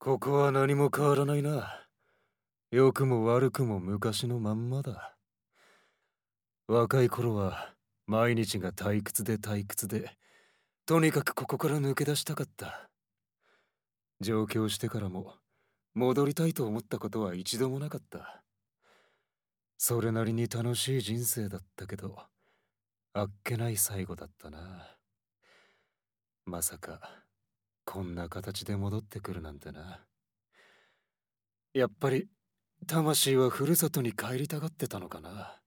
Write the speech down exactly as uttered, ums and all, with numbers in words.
ここは何も変わらないな。良くも悪くも昔のまんまだ。若い頃は毎日が退屈で退屈で、とにかくここから抜け出したかった。上京してからも戻りたいと思ったことは一度もなかった。それなりに楽しい人生だったけど、あっけない最後だったな。まさかこんな形で戻ってくるなんてな。やっぱり魂はふるさとに帰りたがってたのかな。